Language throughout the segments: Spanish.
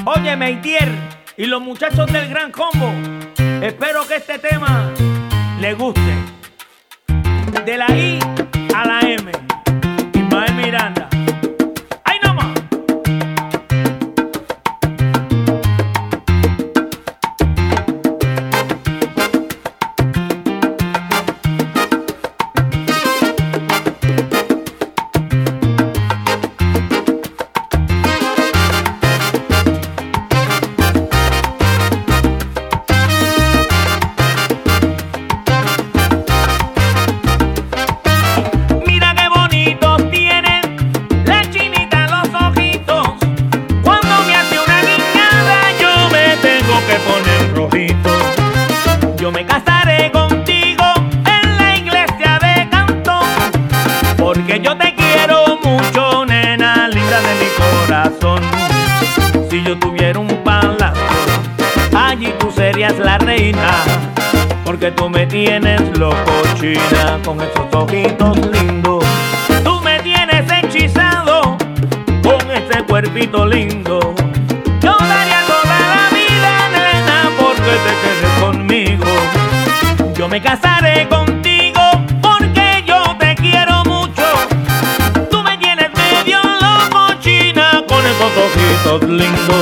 Oye, Meitier y los muchachos del Gran Combo, espero que este tema les guste. De la I a la M, Ismael Miranda. ¡Ay, no más! Yo me casaré contigo en la iglesia de Cantón, porque yo te quiero mucho, nena linda de mi corazón. Si yo tuviera un palacio, allí tú serías la reina, porque tú me tienes loco, china, con esos ojitos lindos. Tú me tienes hechizado con ese cuerpito lindo. Yo daría toda la vida, nena, porque te quedes conmigo. Yo me casaré contigo porque yo te quiero mucho. Tú me tienes medio loco, china, con esos ojitos lindos.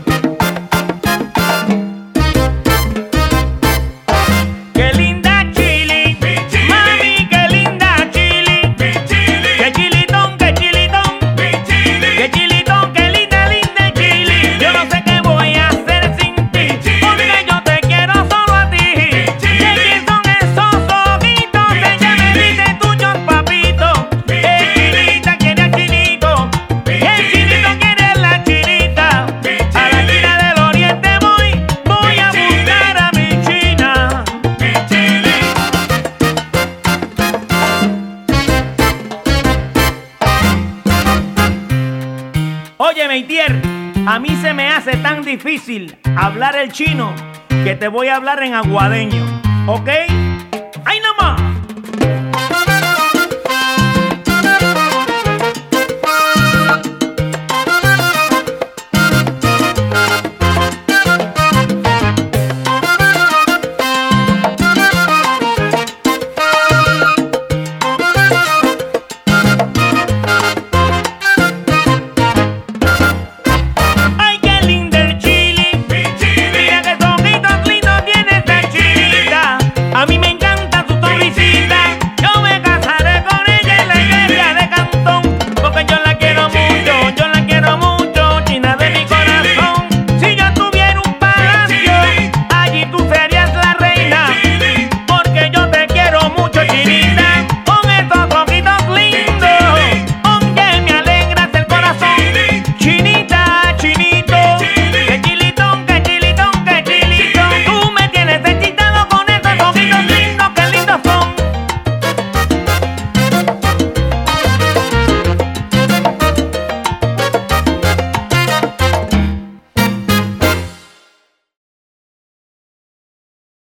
Oye, Meitier, a mí se me hace tan difícil hablar el chino que te voy a hablar en aguadeño, ¿ok?